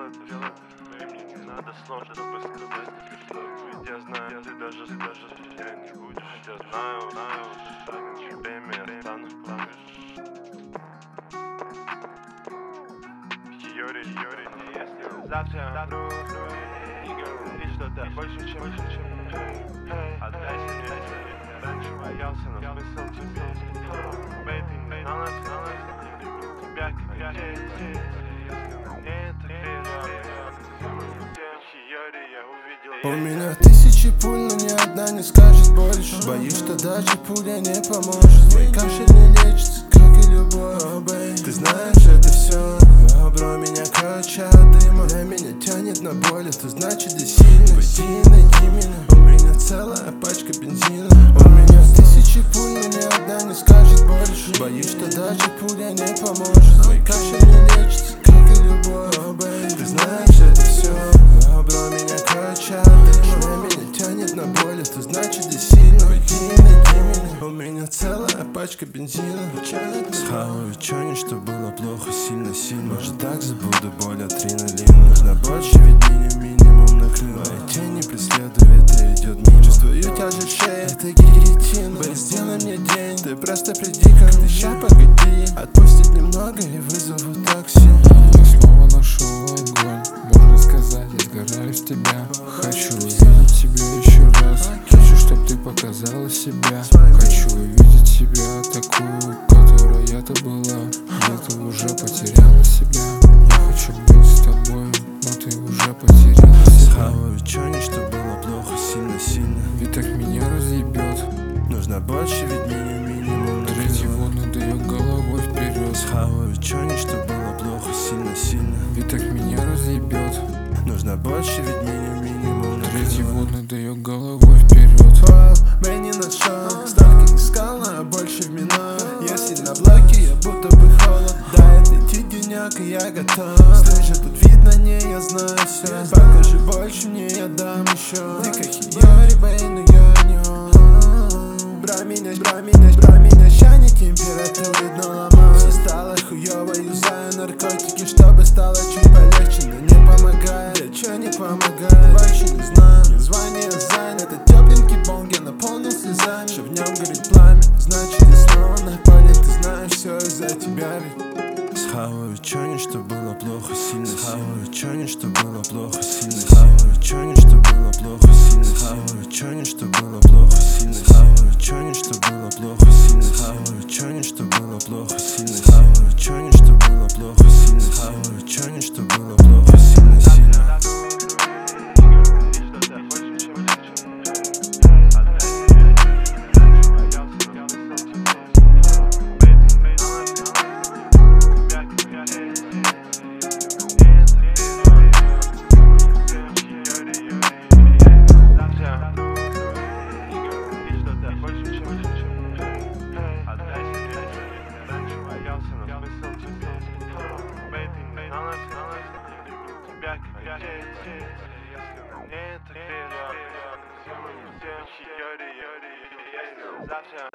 делать, времени не надо сложно, чтобы сказать, что ведь я знаю, ты даже я не будешь, я знаю, время я стану в пламя. Йори, если завтра и говоришь что-то больше, чем отдайся мне, раньше боялся, но смысл тебе, бейты на нас, тебя как дети. У меня тысячи пуль, но ни одна не скажет больше. Боюсь, что даже пуля не поможет. Мой кашель не лечится, как и любовь. Ты знаешь, это все бро, меня качает дыма. Для меня тянет на боль, это значит и сильно. Пойди и найди меня. У меня целая пачка бензина. У меня тысячи пуль, но ни одна не скажет больше. Боюсь, что даже пуля не поможет. Мой кашель не лечится, как и любовь. Ты знаешь, это все бро, меня качает дыма. Для меня тянет на боль, это значит и сильно. Пойди и найди меня. У меня целая пачка бензина. Схаваю чё-нибудь, что было плохо, сильно. Может так забуду боль, адреналина. Нужно больше, ведь минимум накрыло. Мои тени преследуют, это идет мимо. Чувствую тяжесть в шее, это гильотина. Сделай мне день, ты просто приди ко мне. Ща погоди, отпустить немного и вызову такси. Я снова нашел огонь, можно сказать, я сгораю в тебя. Хочу увидеть тебя еще раз. Хочу, чтоб ты показала себя. Хочу увидеть себя такую, которая-то была. Где ты уже потеряла себя. Я хочу быть с тобой, но ты уже потеряла себя. Схаваю чё-нибудь, что было плохо, сильно. Ведь так меня разъебет. Нужно больше, ведь минимум Третий водный дает головой вперед. Схаваю чё-нибудь, что было плохо, сильно. Ведь так меня разъебет. Нужно больше, ведь минимум Третий водный дает головой вперед. Мы не нашел, ставки искала, больше в минор. Если на блоке, я будто бы холод. Да, это идти денек, и я готов. Слышь, тут видно, не, я знаю все. Покажи больше мне, я дам еще. Ты как Хиори, бэй, но я не он. Бра меня, ща не температуры дно ломаю. Все стало хуёво, юзаю наркотики, чтобы стало чуть полегче, но не помогает. Да чё не помогает, больше не знаю. Звание занято, это тепленький бонг, я наполнил слезами. Что в нем горит пламя, значит и снова на поле. Ты знаешь, все из-за тебя ведь. Схаваю чё-нибудь, что было плохо, сильно. Схаваю чё-нибудь, что было плохо, сильно. Схаваю чё-нибудь, что было плохо, сильно. Схаваю чё-нибудь, что было плохо, сильно. Схаваю чё-нибудь, что было плохо, сильно. Схаваю чё-нибудь, что было плохо, сильно. Схаваю чё-нибудь, что было плохо, сильно. Схаваю чё-нибудь, что было плохо, сильно. Завтра